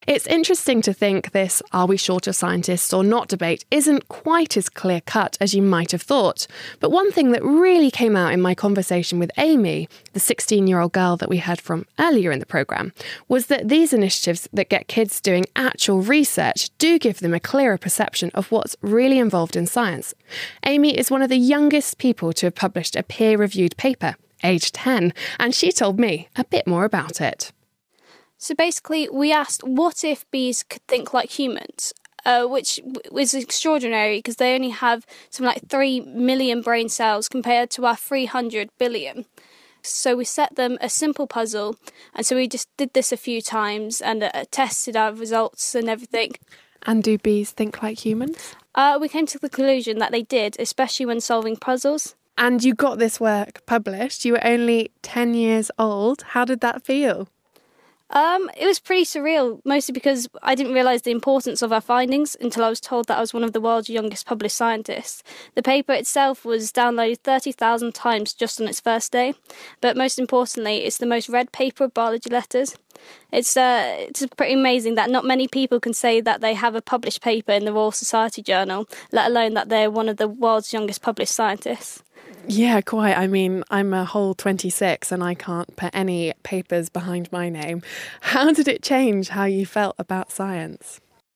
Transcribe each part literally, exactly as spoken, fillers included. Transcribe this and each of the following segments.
It's interesting to think this "are we short of scientists or not" debate isn't quite as clear-cut as you might have thought. But one thing that really came out in my conversation with Amy, the sixteen-year-old girl that we heard from earlier in the programme, was that these initiatives that get kids doing actual research do give them a clearer perception of what's really involved in science. Amy is one of the youngest people to have published a peer-reviewed paper, aged ten, and she told me a bit more about it. So basically, we asked what if bees could think like humans, uh, which was extraordinary because they only have something like three million brain cells compared to our three hundred billion. So we set them a simple puzzle, and so we just did this a few times and uh, tested our results and everything. And do bees think like humans? Uh, we came to the conclusion that they did, especially when solving puzzles. And you got this work published. You were only ten years old. How did that feel? Um, it was pretty surreal, mostly because I didn't realise the importance of our findings until I was told that I was one of the world's youngest published scientists. The paper itself was downloaded thirty thousand times just on its first day, but most importantly, it's the most read paper of biology letters. It's uh, it's pretty amazing that not many people can say that they have a published paper in the Royal Society Journal, let alone that they're one of the world's youngest published scientists. Yeah, quite. I mean, I'm a whole twenty-six and I can't put any papers behind my name. How did it change how you felt about science?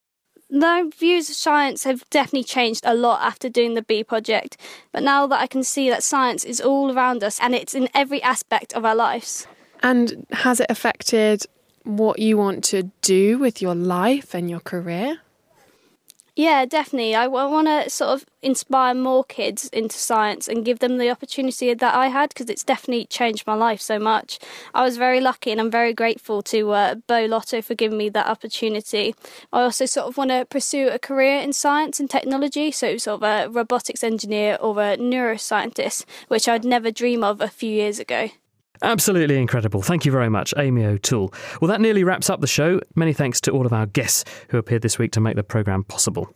My views of science have definitely changed a lot after doing the Bee Project, but now that I can see that science is all around us and it's in every aspect of our lives. And has it affected what you want to do with your life and your career? Yeah, definitely. I, I want to sort of inspire more kids into science and give them the opportunity that I had, because it's definitely changed my life so much. I was very lucky and I'm very grateful to uh, Bo Lotto for giving me that opportunity. I also sort of want to pursue a career in science and technology, so sort of a robotics engineer or a neuroscientist, which I'd never dream of a few years ago. Absolutely incredible. Thank you very much, Amy O'Toole. Well, that nearly wraps up the show. Many thanks to all of our guests who appeared this week to make the programme possible.